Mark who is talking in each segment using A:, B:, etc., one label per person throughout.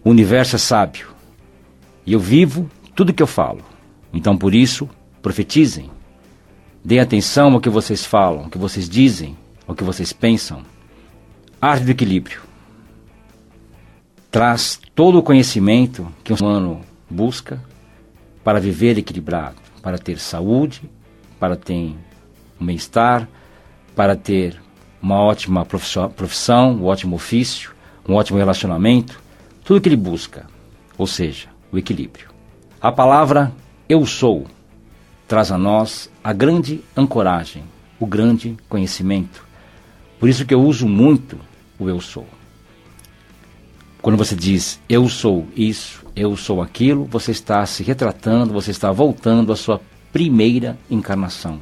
A: O universo é sábio. E eu vivo tudo que eu falo. Então, por isso, profetizem. Deem atenção ao que vocês falam, ao que vocês dizem, ao que vocês pensam. Arte do equilíbrio. Traz todo o conhecimento que o ser humano busca para viver equilibrado, para ter saúde, para ter um bem-estar, para ter uma ótima profissão, um ótimo ofício, um ótimo relacionamento, tudo que ele busca, ou seja, o equilíbrio. A palavra eu sou traz a nós a grande ancoragem, o grande conhecimento. Por isso que eu uso muito o eu sou. Quando você diz eu sou isso, eu sou aquilo, você está se retratando, você está voltando à sua primeira encarnação.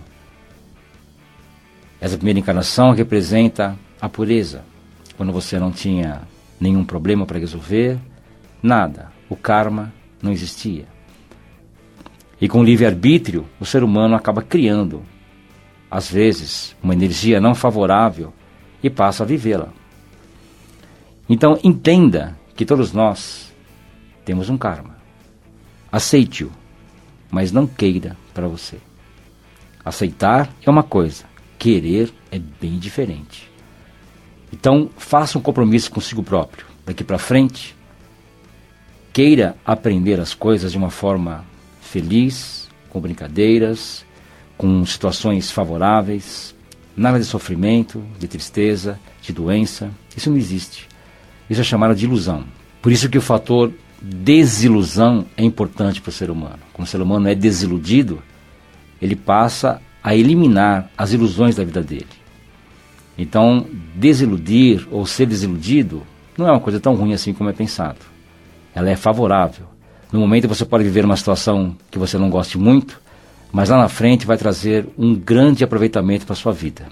A: Essa primeira encarnação representa a pureza, quando você não tinha nenhum problema para resolver, nada, o karma não existia. E com o livre-arbítrio, o ser humano acaba criando, às vezes, uma energia não favorável e passa a vivê-la. Então, entenda que todos nós temos um karma. Aceite-o, mas não queira para você. Aceitar é uma coisa, querer é bem diferente. Então, faça um compromisso consigo próprio. Daqui para frente, queira aprender as coisas de uma forma feliz, com brincadeiras, com situações favoráveis, nada de sofrimento, de tristeza, de doença. Isso não existe. Isso é chamado de ilusão. Por isso que o fator desilusão é importante para o ser humano. Quando o ser humano é desiludido, ele passa a eliminar as ilusões da vida dele. Então, desiludir ou ser desiludido não é uma coisa tão ruim assim como é pensado. Ela é favorável. No momento você pode viver uma situação que você não goste muito, mas lá na frente vai trazer um grande aproveitamento para a sua vida.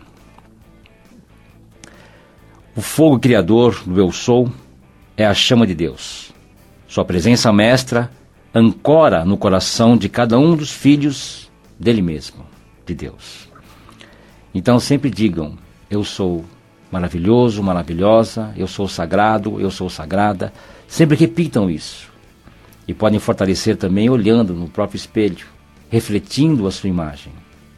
A: O fogo criador do eu sou é a chama de Deus. Sua presença mestra ancora no coração de cada um dos filhos dele mesmo, de Deus. Então sempre digam, eu sou maravilhoso, maravilhosa, eu sou sagrado, eu sou sagrada. Sempre repitam isso. E podem fortalecer também olhando no próprio espelho, refletindo a sua imagem.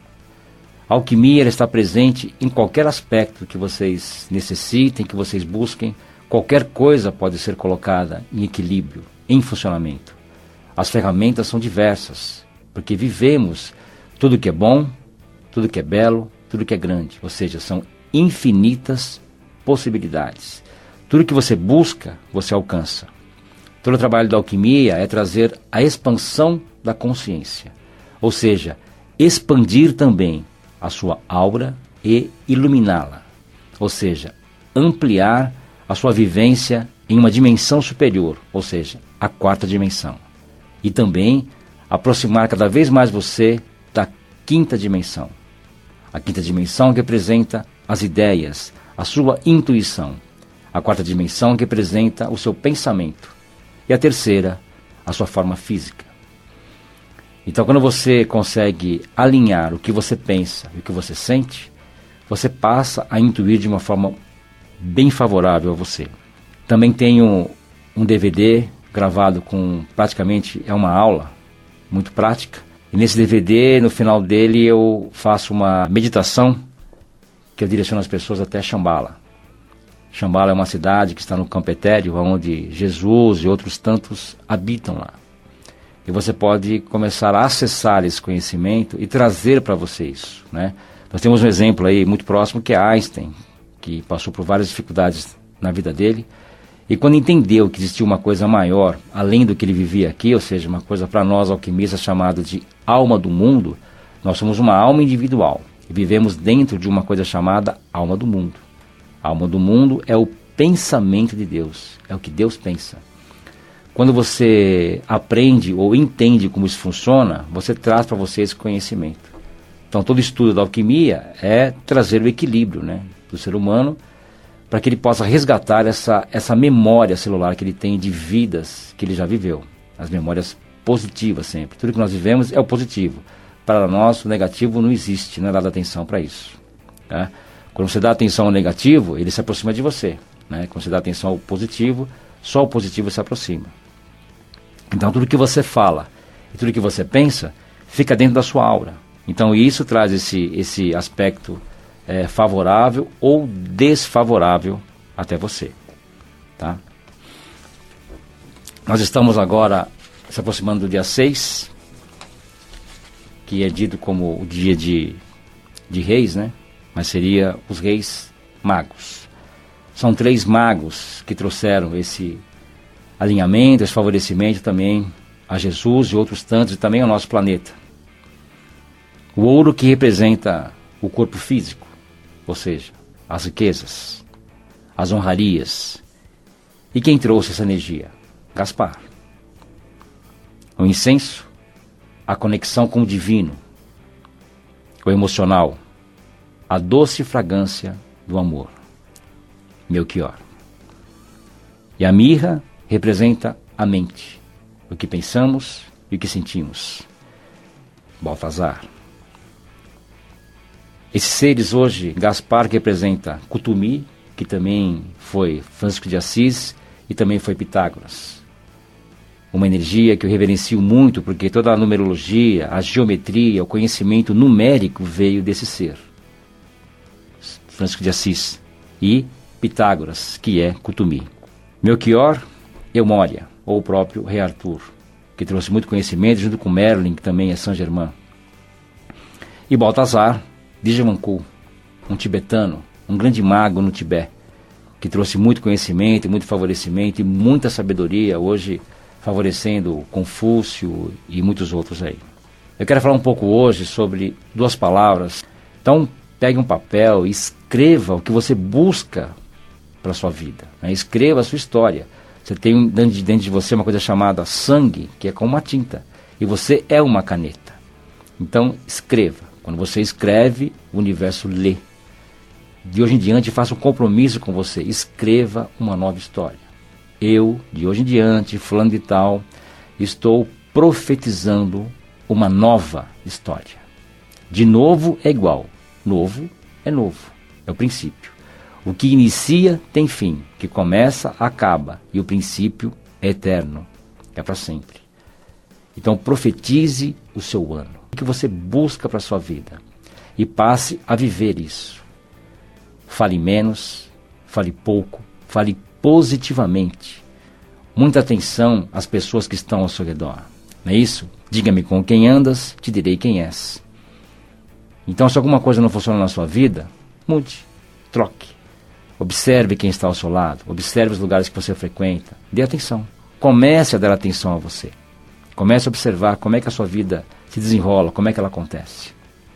A: A alquimia ela está presente em qualquer aspecto que vocês necessitem, que vocês busquem. Qualquer coisa pode ser colocada em equilíbrio, em funcionamento. As ferramentas são diversas, porque vivemos tudo que é bom, tudo que é belo, tudo que é grande. Ou seja, são infinitas possibilidades. Tudo que você busca, você alcança. Todo o trabalho da alquimia é trazer a expansão da consciência. Ou seja, expandir também a sua aura e iluminá-la. Ou seja, ampliar a sua vivência em uma dimensão superior, ou seja, a quarta dimensão. E também aproximar cada vez mais você da quinta dimensão. A quinta dimensão representa as ideias, a sua intuição. A quarta dimensão representa o seu pensamento. E a terceira, a sua forma física. Então, quando você consegue alinhar o que você pensa e o que você sente, você passa a intuir de uma forma bem favorável a você. Também tenho um DVD gravado com, praticamente, é uma aula muito prática. E nesse DVD, no final dele, eu faço uma meditação que eu direciono as pessoas até Shambhala. Shambhala é uma cidade que está no campo etéreo, onde Jesus e outros tantos habitam lá. E você pode começar a acessar esse conhecimento e trazer para você isso, né? Nós temos um exemplo aí muito próximo que é Einstein, que passou por várias dificuldades na vida dele. E quando entendeu que existia uma coisa maior, além do que ele vivia aqui, ou seja, uma coisa para nós alquimistas chamada de alma do mundo, nós somos uma alma individual e vivemos dentro de uma coisa chamada alma do mundo. A alma do mundo é o pensamento de Deus, é o que Deus pensa. Quando você aprende ou entende como isso funciona, você traz para você esse conhecimento. Então todo estudo da alquimia é trazer o equilíbrio, né, do ser humano, para que ele possa resgatar essa memória celular que ele tem de vidas que ele já viveu. As memórias positivas sempre. Tudo que nós vivemos é o positivo. Para nós, o negativo não existe, não é dado atenção para isso. Tá? Quando você dá atenção ao negativo, ele se aproxima de você. Né? Quando você dá atenção ao positivo, só o positivo se aproxima. Então tudo que você fala e tudo que você pensa fica dentro da sua aura. Então isso traz esse aspecto favorável ou desfavorável até você. Tá? Nós estamos agora se aproximando do dia 6, que é dito como o dia de reis, né? Mas seria os reis magos. São 3 magos que trouxeram esse alinhamento, esse favorecimento também a Jesus e outros tantos, e também ao nosso planeta. O ouro, que representa o corpo físico, ou seja, as riquezas, as honrarias. E quem trouxe essa energia? Gaspar. O incenso, a conexão com o divino, o emocional, a doce fragrância do amor, Melchior. E a mirra representa a mente, o que pensamos e o que sentimos, Baltazar. Esses seres hoje, Gaspar, que representa Cutumi, que também foi Francisco de Assis e também foi Pitágoras. Uma energia que eu reverencio muito, porque toda a numerologia, a geometria, o conhecimento numérico veio desse ser, Francisco de Assis, e Pitágoras, que é Cutumi. Melchior, Eumória, ou o próprio Rei Arthur, que trouxe muito conhecimento, junto com Merlin, que também é Saint-Germain. E Baltazar, de Jamancu, um tibetano, um grande mago no Tibete, que trouxe muito conhecimento, muito favorecimento e muita sabedoria, hoje favorecendo Confúcio e muitos outros aí. Eu quero falar um pouco hoje sobre 2 palavras. Então, pegue um papel e escreva o que você busca para a sua vida, né? Escreva a sua história. Você tem dentro de você uma coisa chamada sangue, que é como uma tinta, e você é uma caneta. Então, escreva. Quando você escreve, o universo lê. De hoje em diante, faça um compromisso com você. Escreva uma nova história. Eu, de hoje em diante, fulano de tal, estou profetizando uma nova história. De novo é igual. Novo é novo. É o princípio. O que inicia tem fim. O que começa, acaba. E o princípio é eterno. É para sempre. Então, profetize o seu ano. O que você busca para a sua vida. E passe a viver isso. Fale menos, fale pouco, fale positivamente. Muita atenção às pessoas que estão ao seu redor. Não é isso? Diga-me com quem andas, te direi quem és. Então, se alguma coisa não funciona na sua vida, mude, troque. Observe quem está ao seu lado, observe os lugares que você frequenta, dê atenção. Comece a dar atenção a você. Comece a observar como é que a sua vida se desenrola, como é que ela acontece.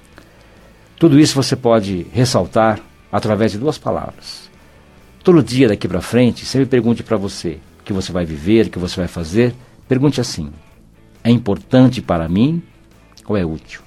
A: Tudo isso você pode ressaltar através de 2 palavras. Todo dia daqui para frente, sempre pergunte para você o que você vai viver, o que você vai fazer. Pergunte assim: é importante para mim ou é útil?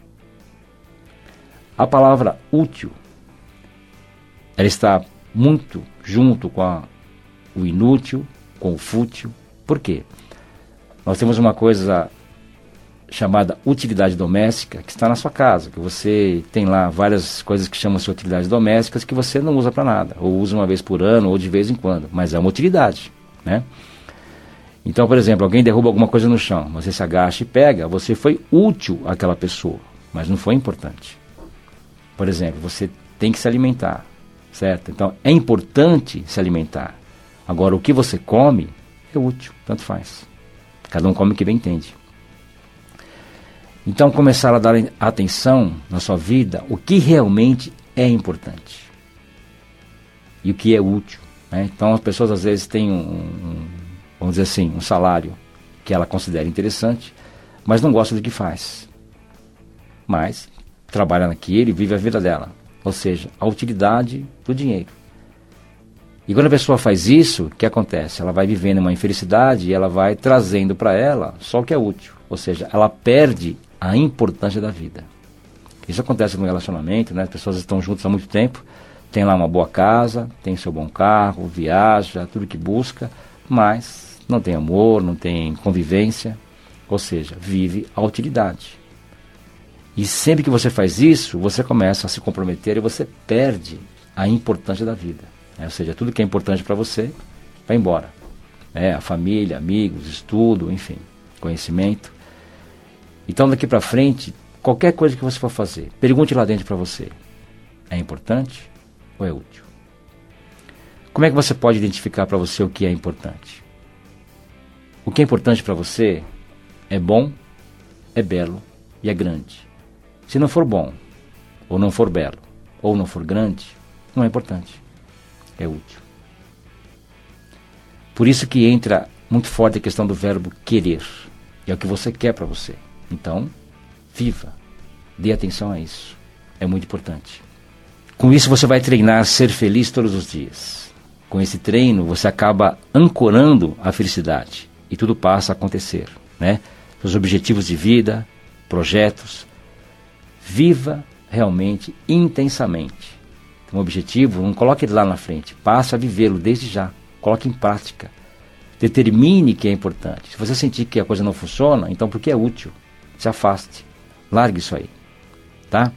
A: A palavra útil, ela está muito junto com o inútil, com o fútil. Por quê? Nós temos uma coisa chamada utilidade doméstica, que está na sua casa, que você tem lá várias coisas que chamam-se utilidades domésticas que você não usa para nada, ou usa uma vez por ano, ou de vez em quando, mas é uma utilidade, né? Então, por exemplo, alguém derruba alguma coisa no chão, você se agacha e pega, você foi útil àquela pessoa, mas não foi importante. Por exemplo, você tem que se alimentar, certo? Então, é importante se alimentar. Agora, o que você come é útil, tanto faz. Cada um come o que bem entende. Então, começar a dar atenção na sua vida, o que realmente é importante. E o que é útil, né? Então, as pessoas às vezes têm vamos dizer assim, um salário que ela considera interessante, mas não gosta do que faz. Mas trabalha naquilo e vive a vida dela. Ou seja, a utilidade do dinheiro. E quando a pessoa faz isso, o que acontece? Ela vai vivendo uma infelicidade e ela vai trazendo para ela só o que é útil. Ou seja, ela perde a importância da vida. Isso acontece no relacionamento, né? As pessoas estão juntas há muito tempo, tem lá uma boa casa, tem seu bom carro, viaja, tudo que busca, mas não tem amor, não tem convivência, ou seja, vive a utilidade. E sempre que você faz isso, você começa a se comprometer e você perde a importância da vida. Ou seja, tudo que é importante para você vai embora. A família, amigos, estudo, enfim, conhecimento. Então daqui para frente, qualquer coisa que você for fazer, pergunte lá dentro para você, é importante ou é útil? Como é que você pode identificar para você o que é importante? O que é importante para você é bom, é belo e é grande. Se não for bom, ou não for belo, ou não for grande, não é importante, é útil. Por isso que entra muito forte a questão do verbo querer. É o que você quer para você. Então, viva. Dê atenção a isso. É muito importante. Com isso você vai treinar ser feliz todos os dias. Com esse treino você acaba ancorando a felicidade. E tudo passa a acontecer, né? Seus objetivos de vida, projetos. Viva realmente, intensamente. Um objetivo, não coloque ele lá na frente. Passe a vivê-lo desde já. Coloque em prática. Determine que é importante. Se você sentir que a coisa não funciona, então porque é útil. Se afaste. Largue isso aí. Tá?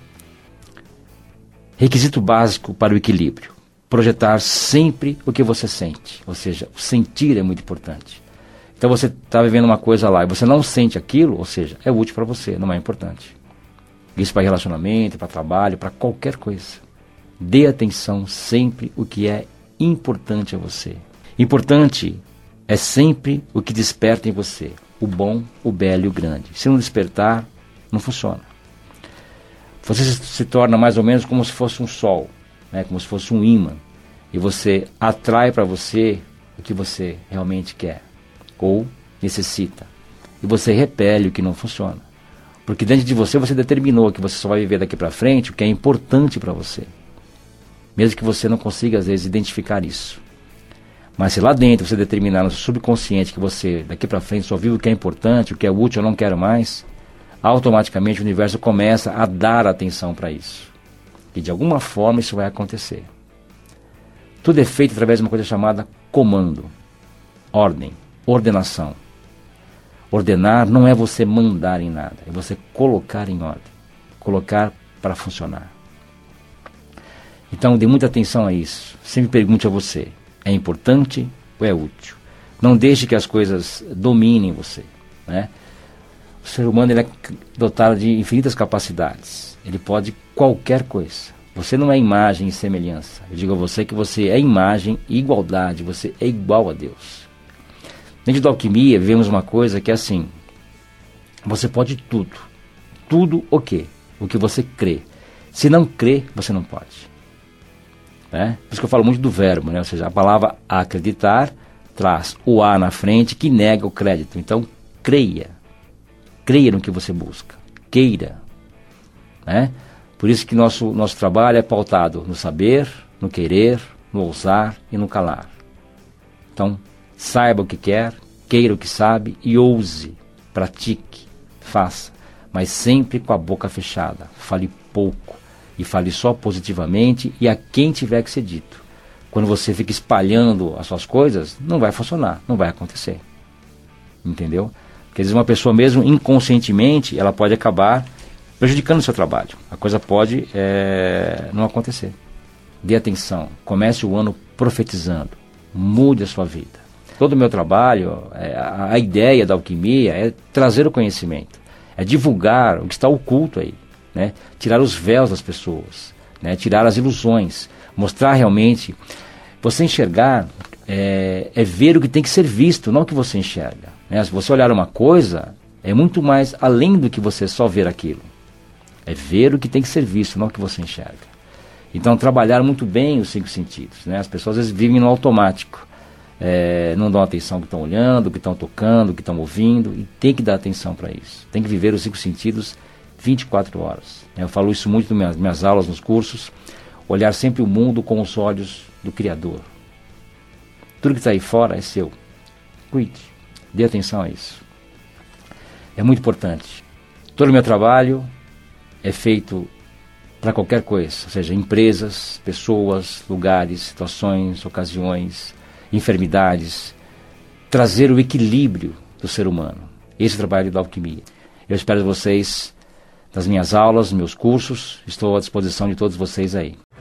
A: Requisito básico para o equilíbrio. Projetar sempre o que você sente. Ou seja, o sentir é muito importante. Então você está vivendo uma coisa lá e você não sente aquilo, ou seja, é útil para você, não é importante. Isso para relacionamento, para trabalho, para qualquer coisa. Dê atenção sempre o que é importante a você. Importante é sempre o que desperta em você. O bom, o belo e o grande. Se não despertar, não funciona. Você se torna mais ou menos como se fosse um sol, né? Como se fosse um ímã. E você atrai para você o que você realmente quer ou necessita. E você repele o que não funciona. Porque dentro de você, você determinou que você só vai viver daqui para frente o que é importante para você. Mesmo que você não consiga, às vezes, identificar isso. Mas se lá dentro você determinar no seu subconsciente que você, daqui para frente, só vive o que é importante, o que é útil, eu não quero mais, automaticamente o universo começa a dar atenção para isso. E de alguma forma isso vai acontecer. Tudo é feito através de uma coisa chamada comando, ordem, ordenação. Ordenar não é você mandar em nada, é você colocar em ordem, colocar para funcionar. Então dê muita atenção a isso. Sempre pergunte a você, é importante ou é útil? Não deixe que as coisas dominem você, né? O ser humano ele é dotado de infinitas capacidades. Ele pode qualquer coisa. Você não é imagem e semelhança. Eu digo a você que você é imagem e igualdade. Você é igual a Deus. Dentro da alquimia, vivemos uma coisa que é assim. Você pode tudo. Tudo o quê? O que você crê. Se não crê, você não pode. Né? Por isso que eu falo muito do verbo, né? Ou seja, a palavra acreditar traz o A na frente que nega o crédito. Então, creia. Creia no que você busca. Queira. Né? Por isso que nosso trabalho é pautado no saber, no querer, no ousar e no calar. Então, saiba o que quer, queira o que sabe e ouse, pratique, faça. Mas sempre com a boca fechada. Fale pouco e fale só positivamente e a quem tiver que ser dito. Quando você fica espalhando as suas coisas, não vai funcionar, não vai acontecer. Entendeu? Porque às vezes uma pessoa mesmo inconscientemente, ela pode acabar prejudicando o seu trabalho. A coisa pode não acontecer. Dê atenção, comece o ano profetizando, mude a sua vida. Todo o meu trabalho, a ideia da alquimia é trazer o conhecimento, é divulgar o que está oculto aí, né? Tirar os véus das pessoas, né? Tirar as ilusões, mostrar realmente. Você enxergar é ver o que tem que ser visto, não o que você enxerga. Né? Se você olhar uma coisa, é muito mais além do que você só ver aquilo. É ver o que tem que ser visto, não o que você enxerga. Então, trabalhar muito bem os 5 sentidos. Né? As pessoas às vezes vivem no automático. Não dão atenção ao que estão olhando, ao que estão tocando, ao que estão ouvindo. E tem que dar atenção para isso. Tem que viver os 5 sentidos 24 horas. Eu falo isso muito nas minhas aulas, nos cursos. Olhar sempre o mundo com os olhos do Criador. Tudo que está aí fora é seu. Cuide. Dê atenção a isso. É muito importante. Todo o meu trabalho é feito para qualquer coisa, ou seja, empresas, pessoas, lugares, situações, ocasiões, enfermidades, trazer o equilíbrio do ser humano. Esse é o trabalho da alquimia. Eu espero vocês nas minhas aulas, nos meus cursos, estou à disposição de todos vocês aí.